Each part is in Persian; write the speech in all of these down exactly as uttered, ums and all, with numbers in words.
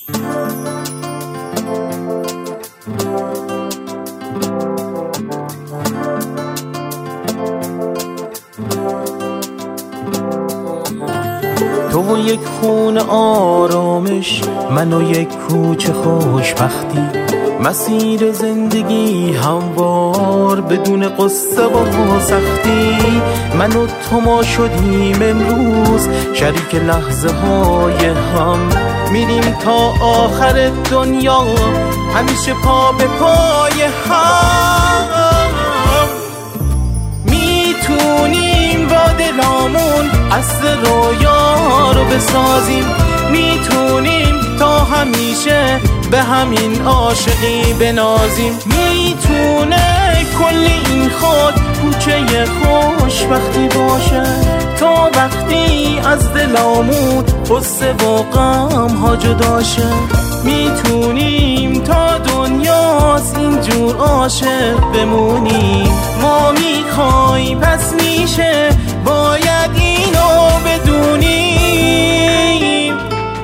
تو و یک خونه آرامش، من و یک کوچه خوشبختی، مسیر زندگی هموار بدون قصه و سختی. من و تو ما شدیم امروز شریک لحظه های هم، میریم تا آخر دنیا همیشه پا به پای هم. میتونیم با دلامون اصل رویا رو بسازیم، میتونیم تا همیشه به همین عاشقی بنازیم. میتونه کل این خود کوچه خوشبختی باشه، تا وقتی از دلامون قصه و غم ها جدا شه. میتونیم تا دنیاست اینجور عاشق بمونیم. ما میخوایم پس میشه باید اینو بدونیم.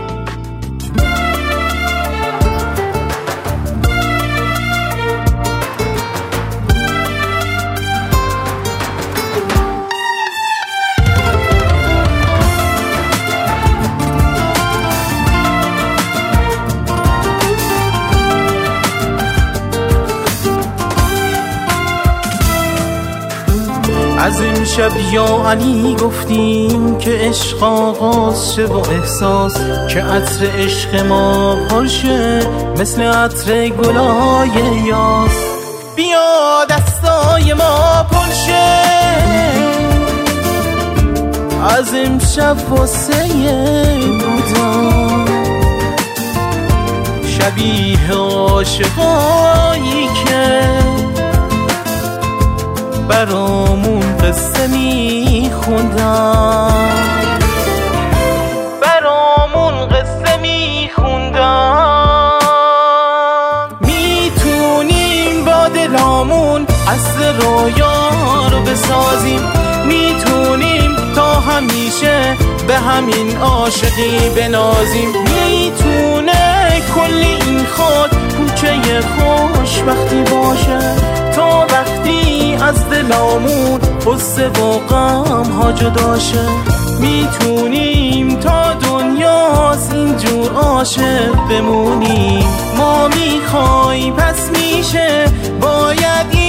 از امشب یا علی گفتیم که عشق آغاز شه و احساس، که عطر عشق ما پرشه مثل عطر گلای یاس. بیا دستای ما پرشه از امشب واسه بودم، شبیه عاشقایی که برامون قصه میخوندن، برامون قصه میخوندن. میتونیم با دلامون اصل رویا رو بسازیم، میتونیم تا همیشه به همین عاشقی بنازیم. میتونه کل این خود کوچه خوشبختی باشه، تا وقتی از دلامون قصه و غم ها جدا شه. میتونیم تا دنیاست اینجور عاشق بمونیم. ما میخوایم پس میشه باید